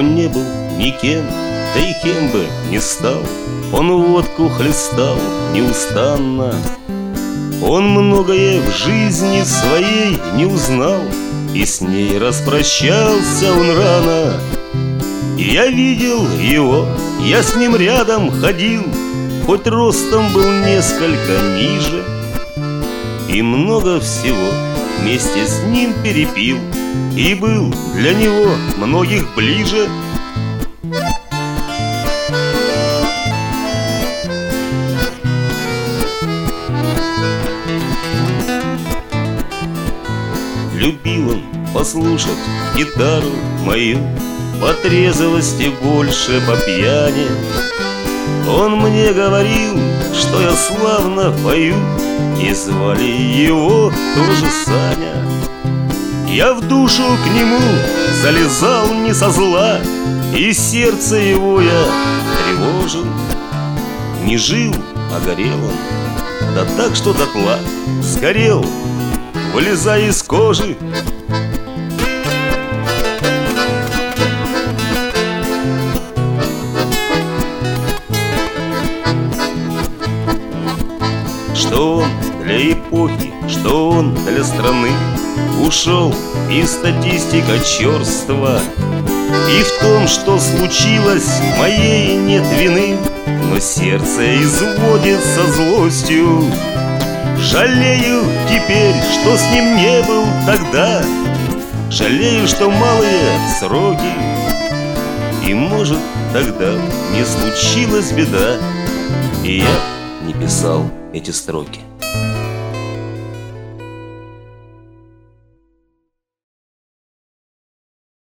Он не был никем, да и кем бы не стал. Он водку хлестал неустанно. Он многое в жизни своей не узнал, и с ней распрощался он рано. И я видел его, я с ним рядом ходил, хоть ростом был несколько ниже, и много всего вместе с ним перепил, и был для него многих ближе. Любил он послушать гитару мою, по трезвости больше по пьяни. Он мне говорил, что я славно пою, и звали его тоже Саня. Я в душу к нему залезал не со зла, и сердце его я тревожил. Не жил, а горел он, да так, что дотла сгорел, вылезая из кожи. Что он для эпохи, что он для страны, ушел из статистика черства. И в том, что случилось, моей нет вины, но сердце изводит со злостью. Жалею теперь, что с ним не был тогда, жалею, что малые сроки, и, может, тогда не случилась беда, и я не писал эти строки.